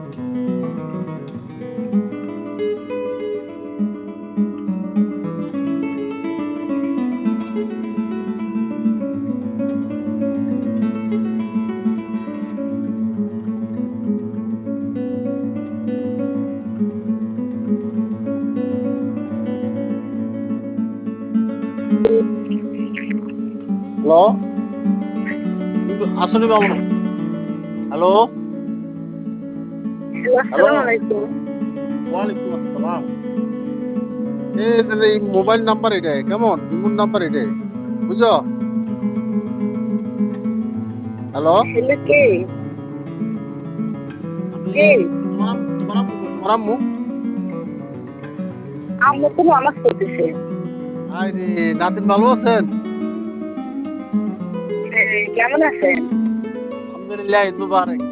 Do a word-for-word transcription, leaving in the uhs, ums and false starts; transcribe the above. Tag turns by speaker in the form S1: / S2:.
S1: Hello, আসলে Mamun. Hello.
S2: Hello,
S1: hello,
S2: আসসালামু আলাইকুম।
S1: ওয়ালাইকুম আসসালাম। এই যে এই মোবাইল নাম্বার এটাই কেমন ইমুন নাম্বার এটাই বুঝছো? হ্যালো,
S2: হ্যালো, কে?
S1: আমি
S2: কে?
S1: তোমার আম- তোমার আম্মু কই? তোমার আম্মু?
S2: আম্মু তো নামাজ পড়তেছে।
S1: আরে নাতিন ভালো আছেন?
S2: হ্যাঁ, কেমন আছেন?
S1: আলহামদুলিল্লাহ, ঈদ মুবারক।